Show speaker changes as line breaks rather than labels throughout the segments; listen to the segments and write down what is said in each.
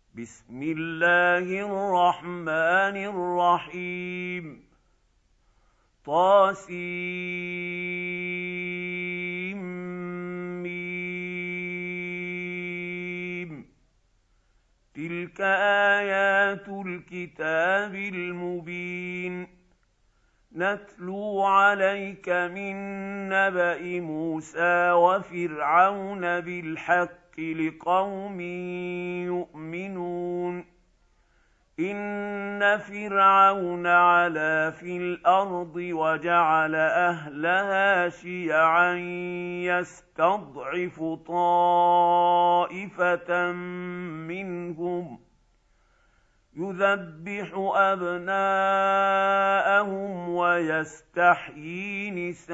بسم الله الرحمن الرحيم طاسيم تلك آيات الكتاب المبين نتلو عليك من نبأ موسى وفرعون بالحق لقوم يؤمنون إن فرعون علا في الأرض وجعل أهلها شيعا يستضعف طائفة منهم يذبح أبناءهم ويستحيي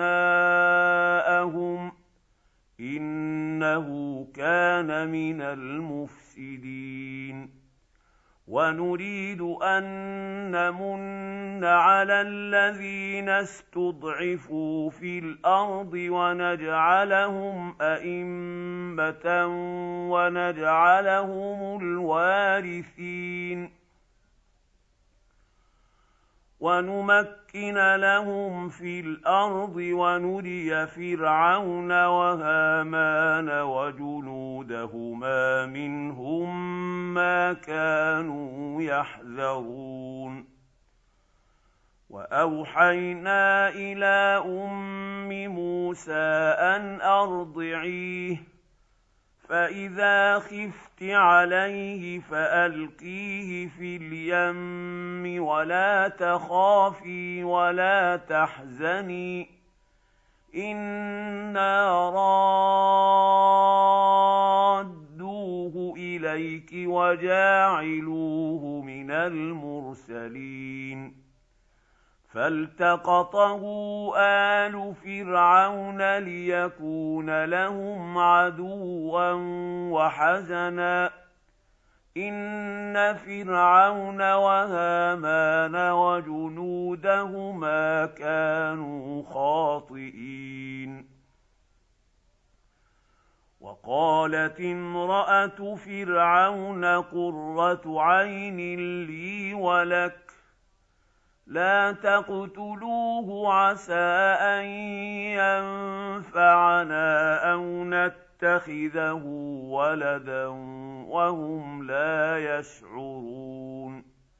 نساءهم إنه كان من المفسدين ونريد أن نمن على الذين استضعفوا في الأرض ونجعلهم أئمة ونجعلهم الوارثين ونمكن لهم في الأرض ونري فرعون وهامان وجنودهما منهم ما كانوا يحذرون وأوحينا إلى أم موسى أن أرضعيه فإذا خفت عليه فألقيه في اليم ولا تخافي ولا تحزني إنا رادوه إليك وجاعلوه من المرسلين فالتقطه آل فرعون ليكون لهم عدوا وحزنا إن فرعون وهامان وجنودهما كانوا خاطئين وقالت امرأة فرعون قرة عين لي ولك لا تقتلوه عسى أن ينفعنا أو نتخذه ولدا وهم لا يشعرون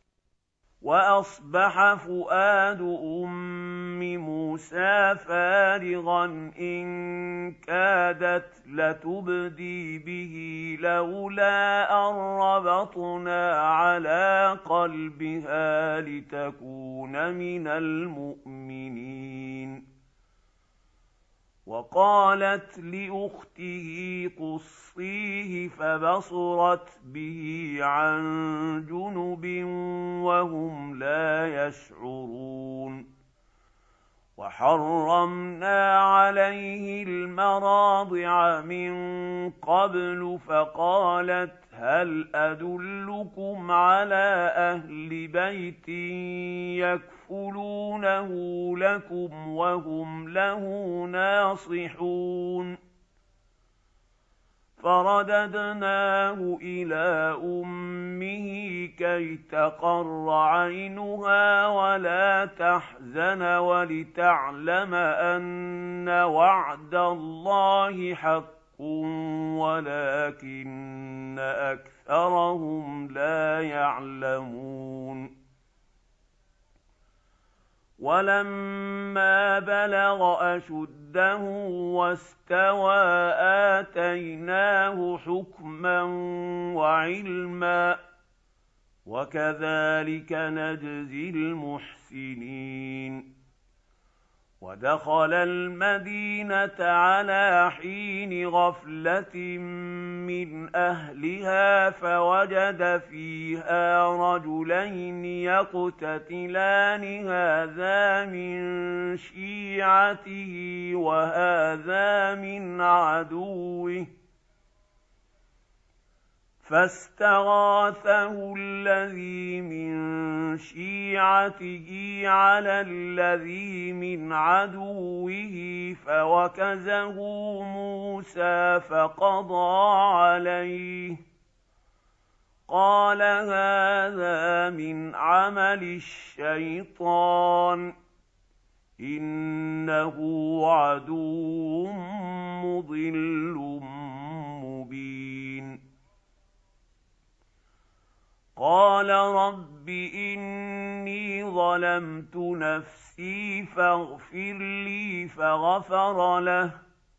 وأصبح فؤاد أم موسى فارغا إن كادت لتبدي به لولا أن ربطنا على قلبها لتكون من المؤمنين وقالت لأخته قصيه فبصرت به عن جنب وهم لا يشعرون وحرمنا عليه المراضع من قبل فقالت هل أدلكم على أهل بيت يكفلونه لكم وهم له ناصحون فرددناه إلى أمه كي تقر عينها ولا تحزن ولتعلم أن وعد الله حق ولكن أكثرهم لا يعلمون ولما بلغ أشده واستوى آتيناه حكما وعلما وكذلك نجزي المحسنين ودخل المدينة على حين غفلة من أهلها فوجد فيها رجلين يقتتلان هذا من شيعته وهذا من عدوه فاستغاثه الذي من شيعته على الذي من عدوه فوكزه موسى فقضى عليه قال هذا من عمل الشيطان إنه عدو مضل مبين قال رب إني ظلمت نفسي فاغفر لي فغفر له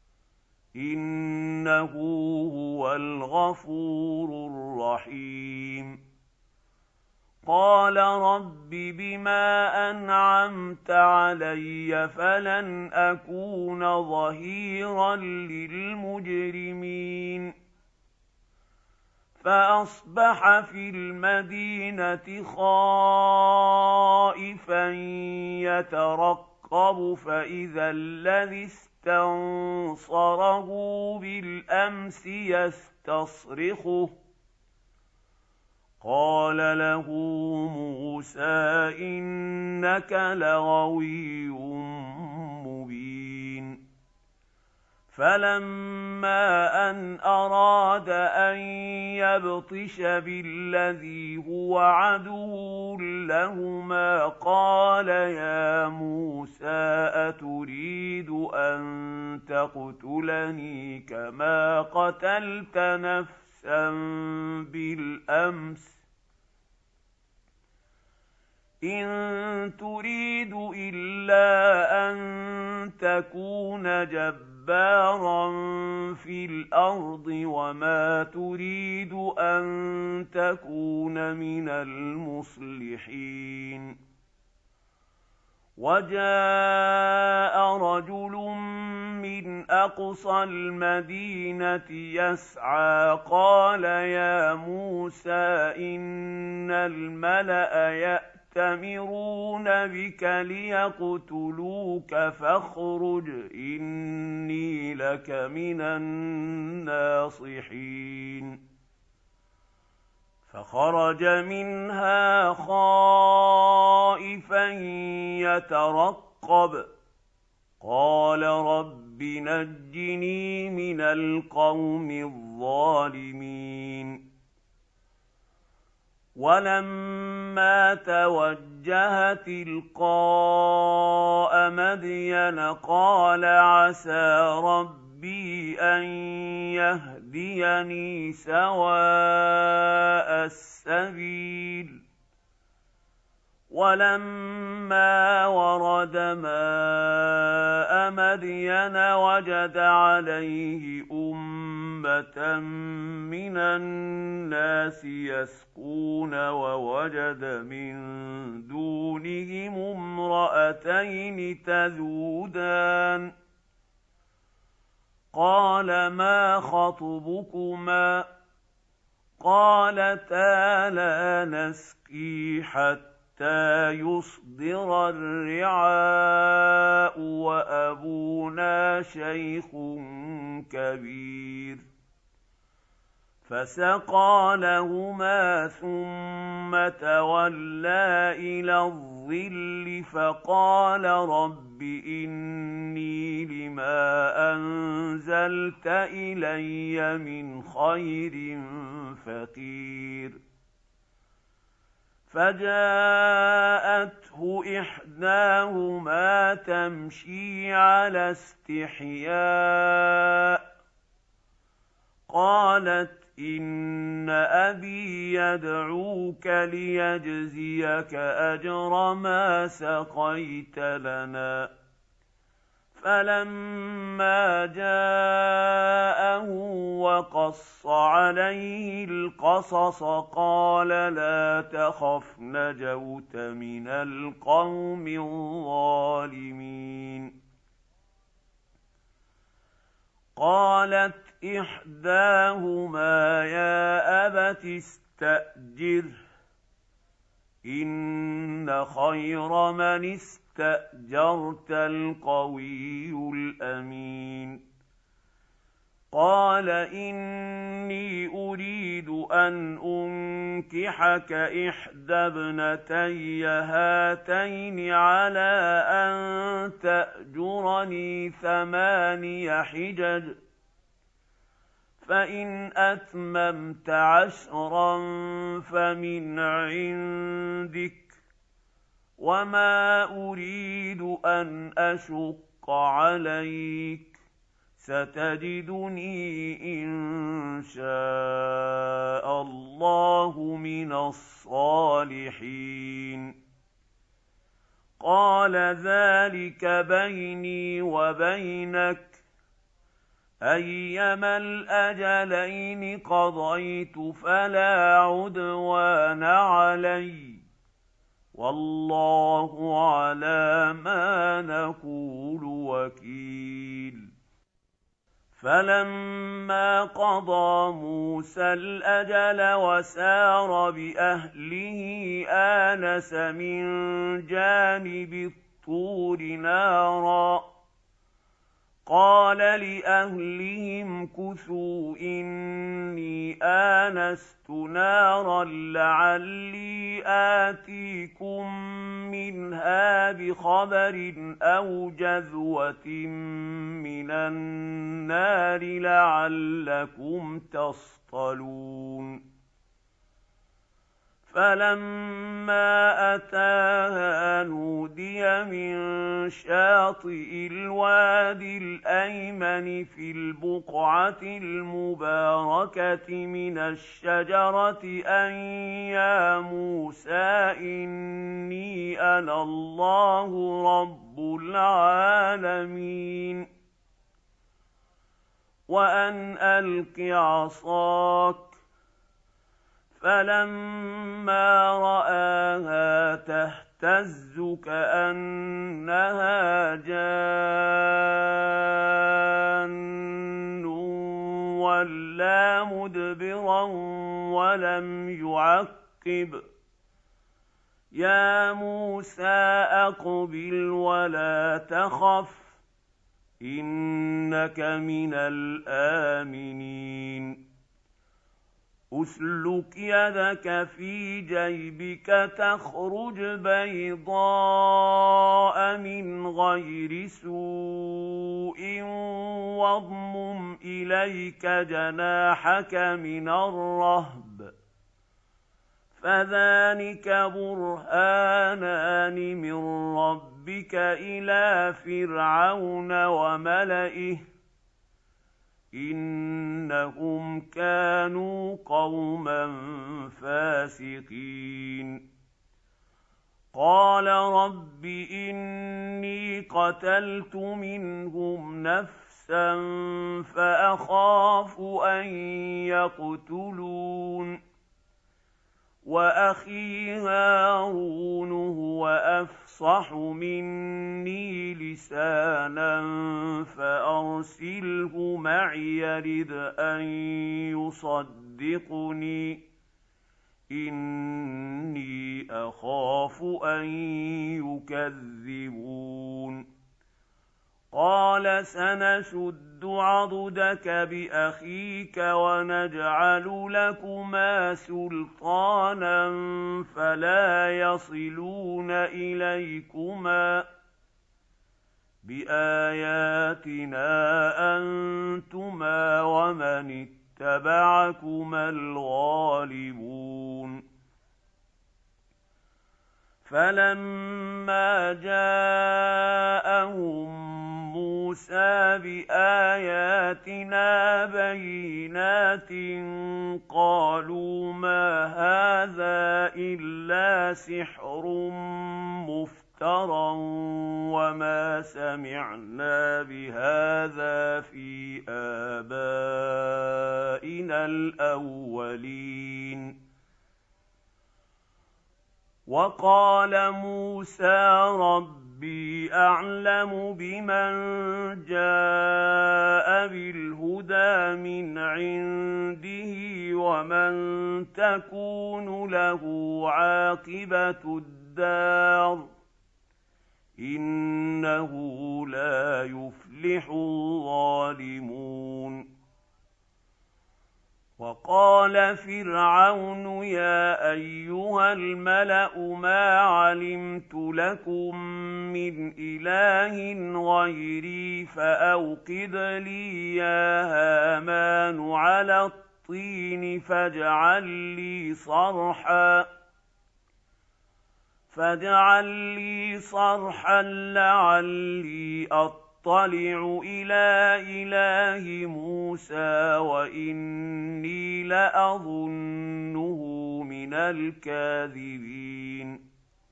إنه هو الغفور الرحيم قال رب بما أنعمت علي فلن أكون ظهيرا للمجرمين فأصبح في المدينة خائفا يترقب فإذا الذي استنصره بالأمس يستصرخه قال له موسى إنك لغوي مبين فلما أن أراد أن يبطش بالذي هو عدو لهما قال يا موسى أتريد أن تقتلني كما قتلت نفسا بالأمس إن تريد إلا أن تكون جبارا في الأرض وما تريد أن تكون من المصلحين وجاء رجل من أقصى المدينة يسعى قال يا موسى إن الملأ يأتمرون بك ليقتلوك فاخرج إني لك من الناصحين فخرج منها خائفا يترقب قال رب نجني من القوم الظالمين ولما توجه تلقاء مدين قال عسى ربي أن يهديني سواء السبيل ولما ورد ماء مدين وجد عليه أمة من الناس يسقون ووجد من دونهم امرأتين تذودان قال ما خطبكما قالتا لا نسقي حتى يصدر الرعاء وأبونا شيخ كبير فسقى لهما ثم تولى إلى الظل فقال رب إني لما أنزلت إلي من خير فقير فجاءته إحداهما تمشي على استحياء قالت إن أبي يدعوك ليجزيك أجر ما سقيت لنا فلما جاءه وقص عليه القصص قال لا تخف نجوت من القوم الظالمين قالت إحداهما يا أبت استأجره إن خير من استأجرت القوي الأمين قال إني أريد أن أنكحك إحدى ابنتي هاتين على أن تأجرني 8 حجج فإن أتممت 10 فمن عندك، وما أريد أن أشق عليك، ستجدني إن شاء الله من الصالحين. قال ذلك بيني وبينك، أيما الأجلين قضيت فلا عدوان علي، والله على ما نقول وكيل. فلما قضى موسى الأجل وسار بأهله آنس من جانب الطور نارا، قال لأهلهم كثوا إني آنست نارا لعلي آتيكم منها بخبر أو جذوة من النار لعلكم تصطلون. فلما أتاها نودي من شاطئ الوادي الأيمن في البقعة المباركة من الشجرة أن يا موسى إني أنا الله رب العالمين، وأن ألق عصاك. فلما رآها تهتز كأنها جان ولا مدبرا ولم يعقب، يا موسى أقبل ولا تخف إنك من الآمنين. أسلك يدك في جيبك تخرج بيضاء من غير سوء، واضمم إليك جناحك من الرهب، فذلك برهانان من ربك إلى فرعون وملئه إنهم كانوا قوما فاسقين. قال رب إني قتلت منهم نفسا فأخاف أن يقتلون، وأخي هارون هو أفصح مني لسانا فأرسله معي يرد أن يصدقني إني أخاف أن يكذبون. قال سنشد عضدك بأخيك ونجعل لكما سلطانا فلا يصلون إليكما، بآياتنا أنتما ومن اتبعكما الغالبون. فلما جاءهم موسى بآياتنا بينات قالوا ما هذا إلا سحر مفترى وما سمعنا بهذا في آبائنا الأولين. وقال موسى ربي أعلم بمن جاء بالهدى من عنده ومن تكون له عاقبة الدار إنه لا يفلح الظالمون. وقال فرعون يا أيها الملأ ما علمت لكم من إله غيري فأوقد لي يا هامان على الطين فاجعل لي صرحا لعلي أطلع إلى إله موسى وإني لأظنه من الكاذبين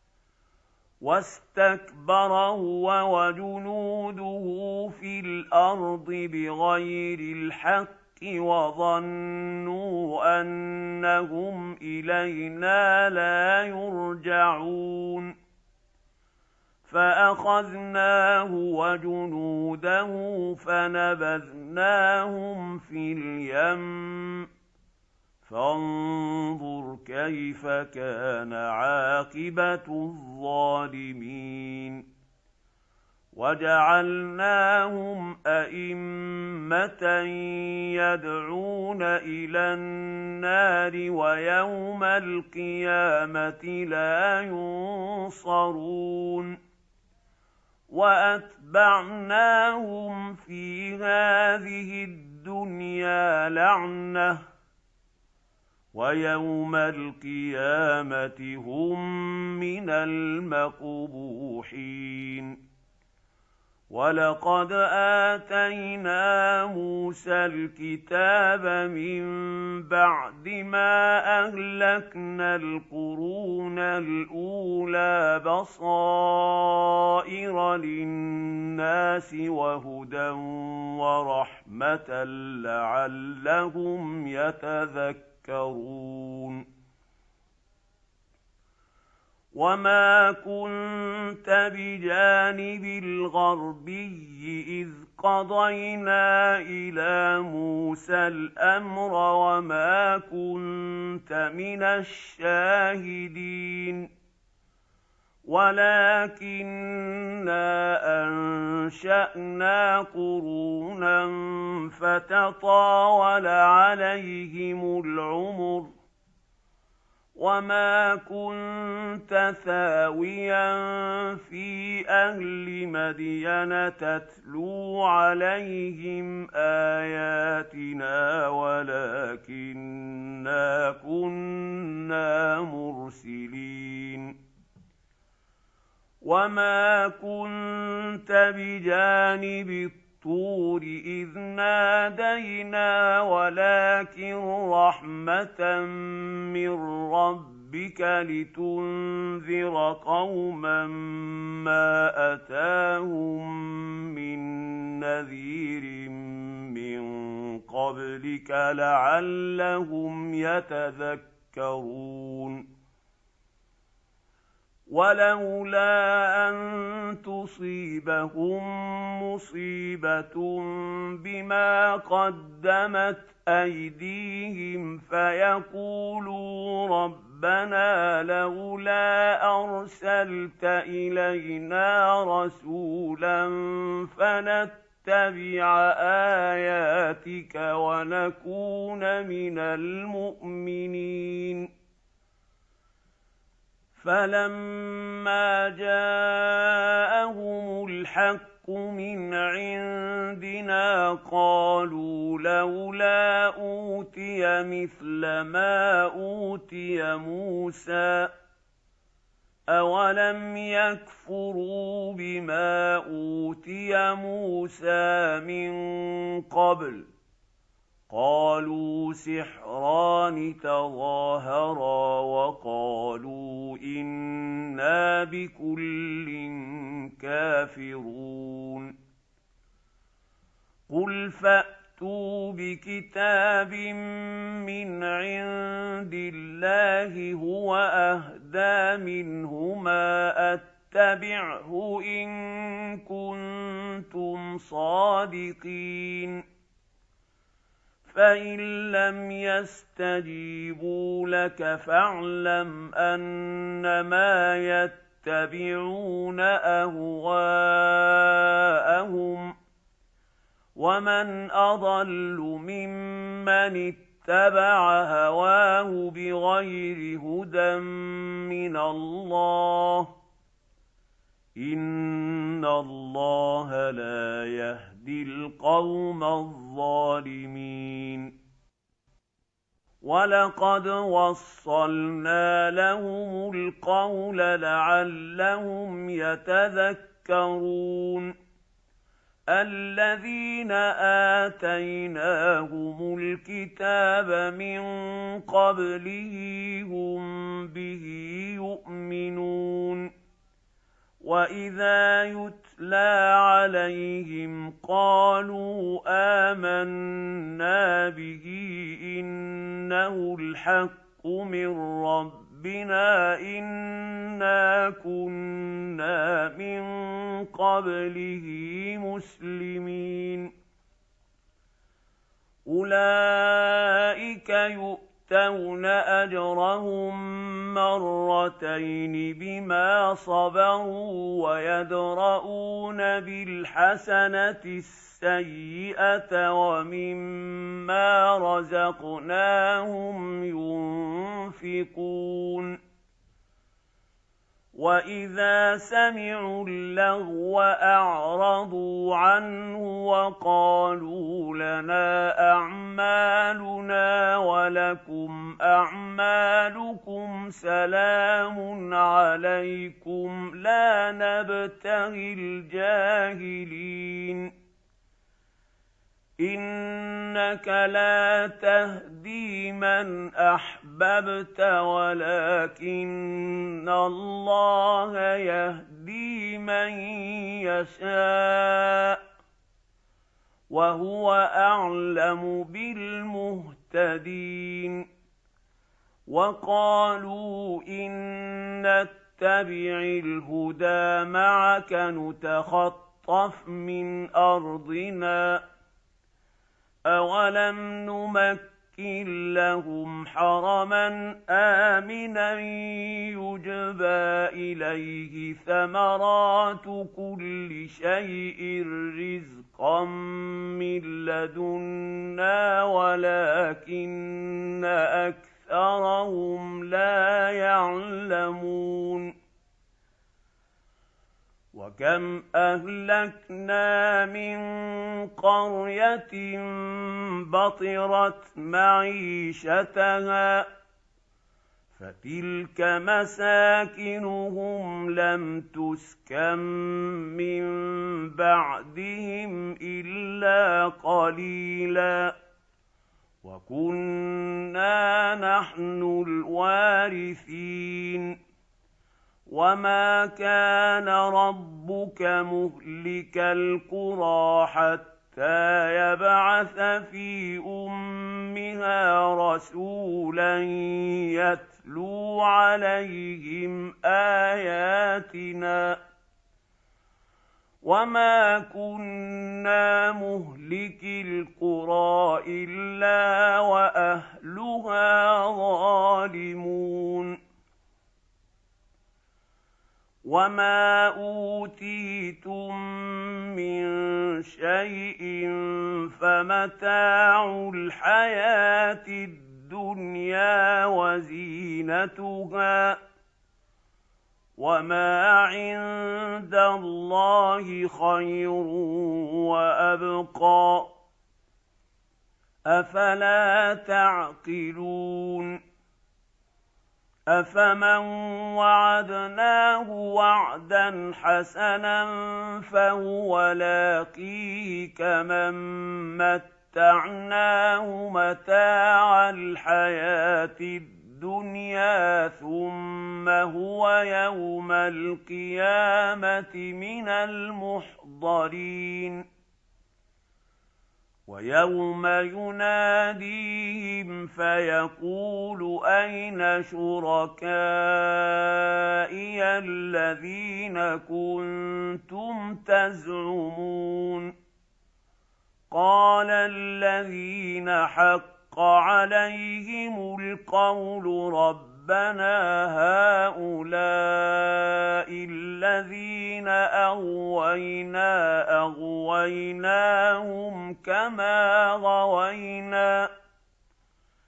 واستكبر هو وجنوده في الأرض بغير الحق وظنوا أنهم إلينا لا يرجعون فأخذناه وجنوده فنبذناهم في اليم فانظر كيف كان عاقبة الظالمين وجعلناهم أئمة يدعون إلى النار ويوم القيامة لا ينصرون وأتبعناهم في هذه الدنيا لعنة ويوم القيامة هم من المقبوحين ولقد آتينا موسى الكتاب من بعد ما أهلكنا القرون الأولى بصائر للناس وهدى ورحمة لعلهم يتذكرون وما كنت بجانب الغربي إذ قضينا إلى موسى الأمر وما كنت من الشاهدين ولكننا أنشأنا قرونا فتطاول عليهم العمر وما كنت ثاويا في أهل مدين تتلو عليهم آياتنا ولكننا كنا مرسلين وما كنت بجانب الطور إذ نادينا ولكن رحمة من ربك لتنذر قوما ما أتاهم من نذير من قبلك لعلهم يتذكرون ولولا أن تصيبهم مصيبة بما قدمت أيديهم فيقولوا ربنا لولا أرسلت إلينا رسولا فنتبع آياتك ونكون من المؤمنين فلما جاءهم الحق من عندنا قالوا لولا أوتي مثل ما أوتي موسى أولم يكفروا بما أوتي موسى من قبل قالوا سحران تظاهرا وقالوا إنا بكل كافرون قل فأتوا بكتاب من عند الله هو أهدى منهما أتبعه إن كنتم صادقين فإن لم يستجيبوا لك فاعلم أنما يتبعون أهواءهم ومن أضل ممن اتَّبَعَ هَوَاهُ بِغَيْرِ هُدًى مِّنَ اللَّهِ ۚ إِنَّ اللَّهَ لَا يَهْدِي الْقَوْمَ الظَّالِمِينَ وَلَقَدْ وَصَّلْنَا لَهُمُ الْقَوْلَ لَعَلَّهُمْ يَتَذَكَّرُونَ الَّذِينَ آتَيْنَاهُمُ الْكِتَابَ مِن قَبْلِهِ هُم بِهِ يُؤْمِنُونَ وَإِذَا يُتْلَىٰ عَلَيْهِمْ قَالُوا آمَنَّا بِهِ إِنَّهُ الْحَقُّ مِن رَّبِّنَا إِنَّا كُنَّا مِن قَبْلِهِ مُسْلِمِينَ أُولَٰئِكَ يُؤْتَوْنَ أَجْرَهُم مَّرَّتَيْنِ بِمَا صَبَرُوا وَيَدْرَءُونَ بِالْحَسَنَةِ السَّيِّئَةَ وَمِمَّا رَزَقْنَاهُمْ يُنفِقُونَ وَإِذَا سَمِعُوا اللَّغْوَ أَعْرَضُوا عَنْهُ وَقَالُوا لَنَا أَعْمَالُنَا وَلَكُمْ أَعْمَالُكُمْ سَلَامٌ عَلَيْكُمْ لَا نَبْتَغِي الْجَاهِلِينَ إِنَّكَ لَا تَهْدِي مَنْ أَحْبَبْتَ وَلَٰكِنَّ اللَّهَ يَهْدِي مَن يَشَاءُ ۚ وَهُوَ أَعْلَمُ بِالْمُهْتَدِينَ وَقَالُوا إِن نَّتَّبِعِ الْهُدَىٰ مَعَكَ نُتَخَطَّفْ مِنْ أَرْضِنَا ۚ أَوَلَمْ نُمَكِّن لَّهُمْ حَرَمًا آمِنًا يُجْبَىٰ إِلَيْهِ ثَمَرَاتُ كُلِّ شَيْءٍ رِّزْقًا مِّن لَّدُنَّا وَلَٰكِنَّ أَكْثَرَهُمْ لَا يَعْلَمُونَ وَكَمْ أَهْلَكْنَا مِن قَرْيَةٍ بَطِرَتْ مَعِيشَتَهَا فَتِلْكَ مَسَاكِنُهُمْ لَمْ تُسْكَن مِّن بَعْدِهِمْ إِلَّا قَلِيلًا وَكُنَّا نَحْنُ الْوَارِثِينَ وَمَا كَانَ رَبُّكَ مُهْلِكَ الْقُرَىٰ حَتَّىٰ يَبْعَثَ فِي أُمِّهَا رَسُولًا يَتْلُو عَلَيْهِمْ آيَاتِنَا ۚ وَمَا كُنَّا مُهْلِكِي الْقُرَىٰ إِلَّا وَأَهْلُهَا ظَالِمُونَ وَمَا أُوتِيتُم مِّن شَيْءٍ فَمَتَاعُ الْحَيَاةِ الدُّنْيَا وَزِينَتُهَا ۚ وَمَا عِندَ اللَّهِ خَيْرٌ وَأَبْقَىٰ ۚ أَفَلَا تَعْقِلُونَ أَفَمَن وَعَدْنَاهُ وَعْدًا حَسَنًا فَهُوَ لَاقِيهِ كَمَن مَّتَّعْنَاهُ مَتَاعَ الْحَيَاةِ الدُّنْيَا ثُمَّ هُوَ يَوْمَ الْقِيَامَةِ مِنَ الْمُحْضَرِينَ وَيَوْمَ يُنَادِيهِمْ فَيَقُولُ أَيْنَ شُرَكَائِيَ الَّذِينَ كُنتُمْ تَزْعُمُونَ قَالَ الَّذِينَ حَقَّ عَلَيْهِمُ الْقَوْلُ رَبَّنَا هَٰؤُلَاءِ الَّذِينَ أَغْوَيْنَاهُمْ كَمَا غَوَيْنَا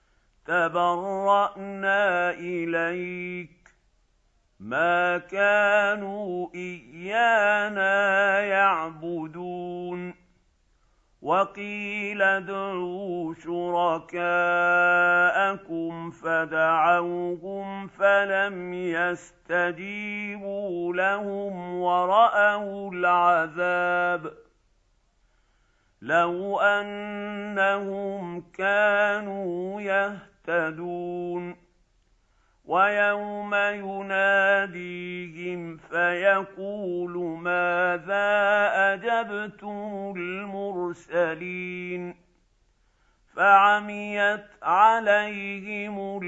تبرأنا إليك ما كانوا إيانا يعبدون وقيل ادعوا شركاءكم فدعوهم فلم يستجيبوا لهم ورأوا العذاب لو أنهم كانوا يهتدون ويوم يناديهم فيقول ماذا أجبتم المرسلين فعميت عليهم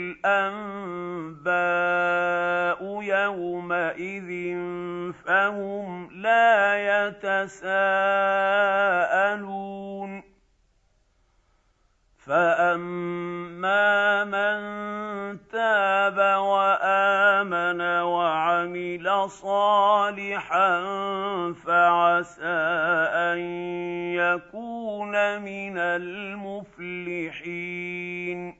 الأنباء يومئذ فهم لا يتساءلون فأما من تاب وآمن وعمل صالحا فعسى أن يكون من المفلحين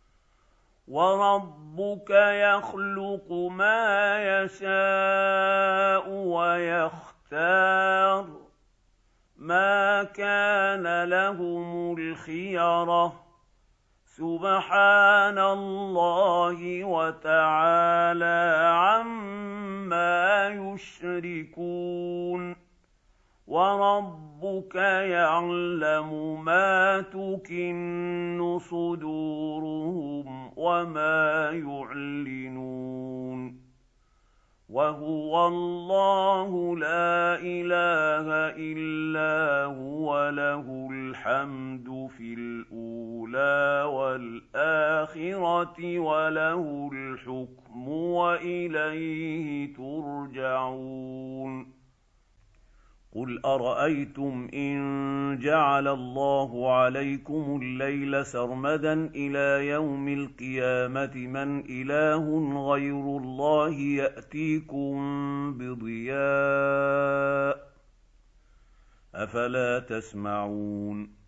وربك يخلق ما يشاء ويختار ما كان لهم الخيرة سبحان الله وتعالى عما يشركون وربك يعلم ما تكن صدورهم وما يعلنون وهو الله لا إله إلا هو له الحمد في الأولى والآخرة وله الحكم وإليه ترجعون قل أرأيتم إن جعل الله عليكم الليل سرمدا إلى يوم القيامة من إله غير الله يأتيكم بضياء أفلا تسمعون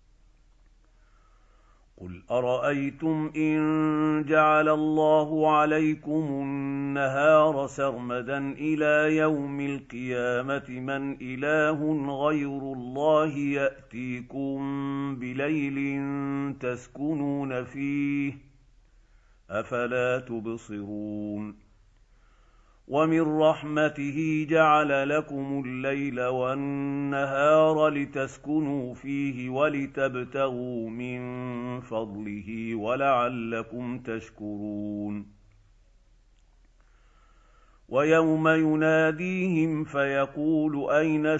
قل أرأيتم إن جعل الله عليكم النهار سرمدا إلى يوم القيامة من إله غير الله يأتيكم بليل تسكنون فيه أفلا تبصرون ومن رحمته جعل لكم الليل والنهار لتسكنوا فيه ولتبتغوا من فضله ولعلكم تشكرون ويوم يناديهم فيقول أين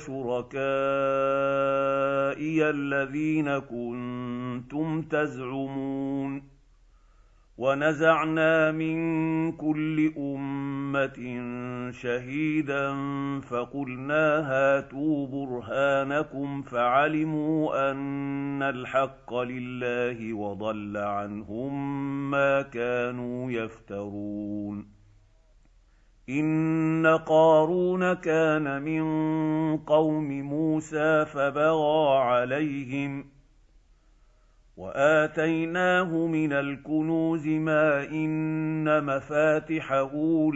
شركائي الذين كنتم تزعمون ونزعنا من كل أمة شهيدا فقلنا هاتوا برهانكم فعلموا أن الحق لله وضل عنهم ما كانوا يفترون إن قارون كان من قوم موسى فبغى عليهم وآتيناه من الكنوز ما إن مفاتحه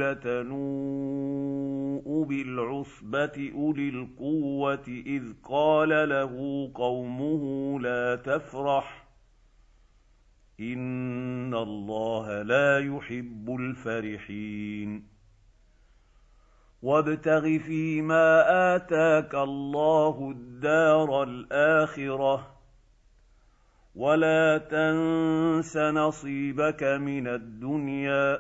لتنوء بالعصبة أولي القوة إذ قال له قومه لا تفرح إن الله لا يحب الفرحين وابتغ فيما آتاك الله الدار الآخرة ولا تنس نصيبك من الدنيا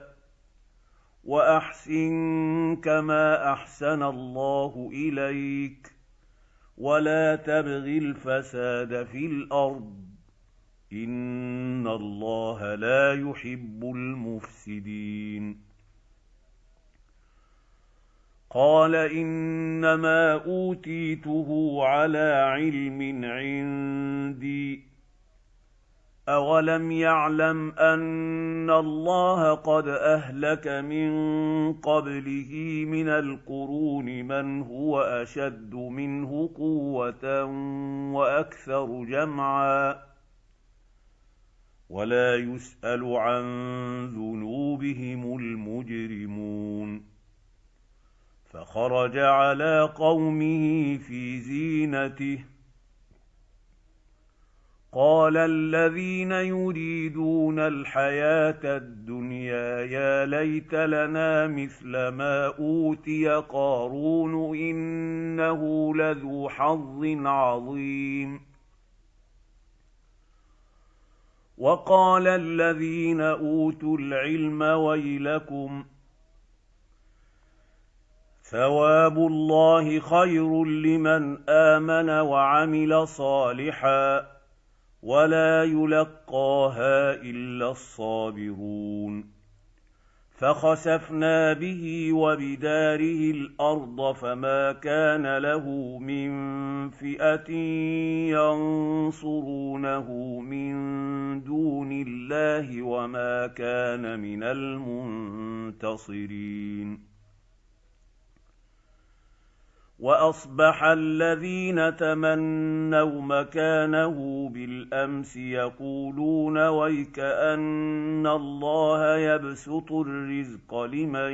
وأحسن كما أحسن الله إليك ولا تبغ الفساد في الأرض إن الله لا يحب المفسدين قال إنما أوتيته على علم عندي أولم يعلم أن الله قد أهلك من قبله من القرون من هو أشد منه قوة وأكثر جمعا ولا يسأل عن ذنوبهم المجرمون. فخرج على قومه في زينته. قال الذين يريدون الحياة الدنيا يا ليت لنا مثل ما أوتي قارون إنه لذو حظ عظيم. وقال الذين أوتوا العلم ويلكم ثواب الله خير لمن آمن وعمل صالحا ولا يلقاها إلا الصابرون. فخسفنا به وبداره الأرض فما كان له من فئة ينصرونه من دون الله وما كان من المنتصرين. وأصبح الذين تمنوا مكانه بالأمس يقولون ويكأن الله يبسط الرزق لمن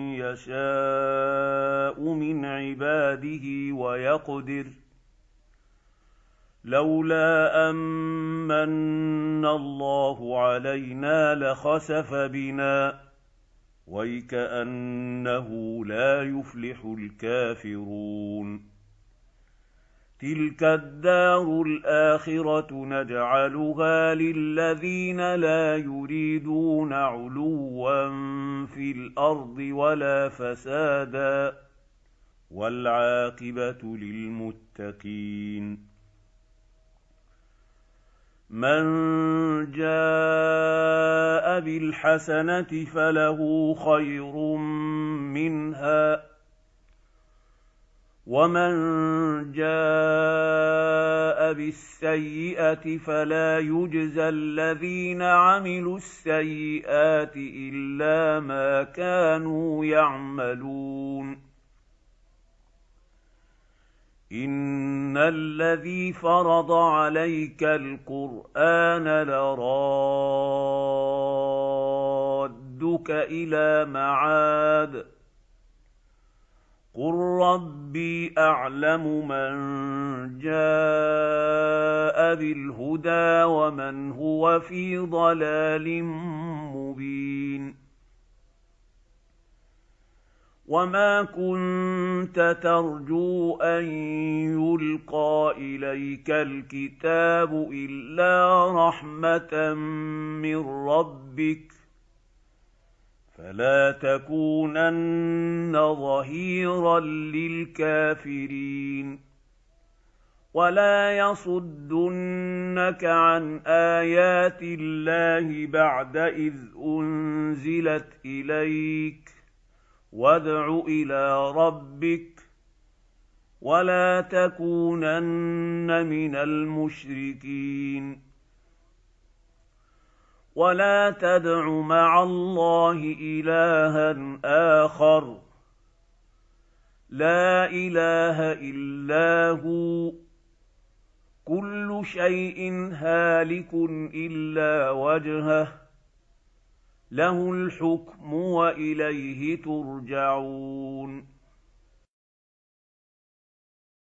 يشاء من عباده ويقدر لولا أمن الله علينا لخسف بنا ويكأنه لا يفلح الكافرون. تلك الدار الآخرة نجعلها للذين لا يريدون علوا في الأرض ولا فسادا والعاقبة للمتقين. من جاء بالحسنة فله خير منها ومن جاء بالسيئة فلا يجزى الذين عملوا السيئات إلا ما كانوا يعملون. إن الذي فرض عليك القرآن لرادك إلى معاد قل ربي أعلم من جاء بالهدى ومن هو في ضلال مبين. وما كنت ترجو أن يلقى إليك الكتاب إلا رحمة من ربك فلا تكونن ظهيرا للكافرين. ولا يصدنك عن آيات الله بعد إذ أنزلت إليك وادع إلى ربك ولا تكونن من المشركين. ولا تدع مع الله إلها آخر لا إله إلا هو كل شيء هالك إلا وجهه له الحكم وإليه ترجعون.